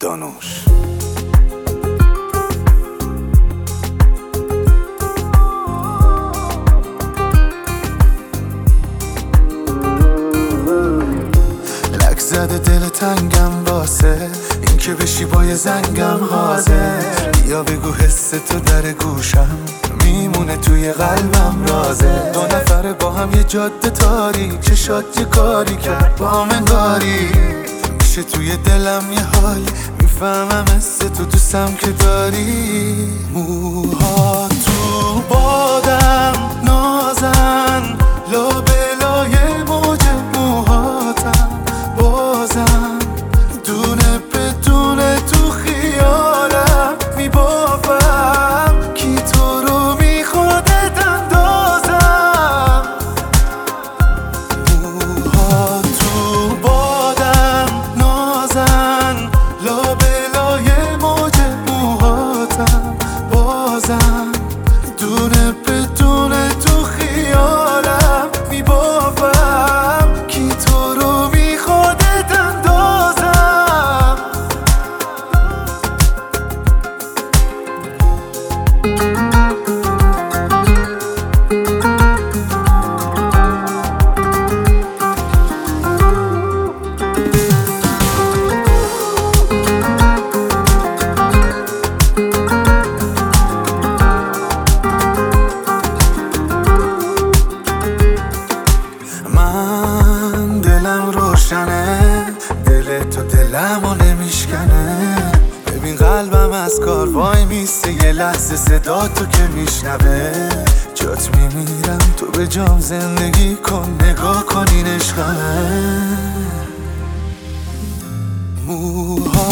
دانوش. لک زده دل تنگم واسه این که بشی با یه زنگم حاضر. یا بگو حس تو در گوشم میمونه توی قلبم رازه. دو نفره با هم یه جاده تاریک چشات یه کاری کرد با هم انگاری. میشه توی دلم یه حالی میفهمم حس تو دوستم که داری. موها تو بادم نازن لابلای موج موهاتم بازم دونه بدونه تو خیالم میبافم کی تو رو میخوادت اندازم. موها تو بادم نازن لابلای موج موهاتم بازم دونه بدونه تو خیالم میبافم کی تو رو میخوادت اندازم. من دلم روشنه دل تو دلمو نمیشکنه. ببین قلبم از کار وای میسته یه لحظه صدا تو که میشنوه. جات میمیرم تو به جام زندگی کن نگاه کن این عشقمه. موها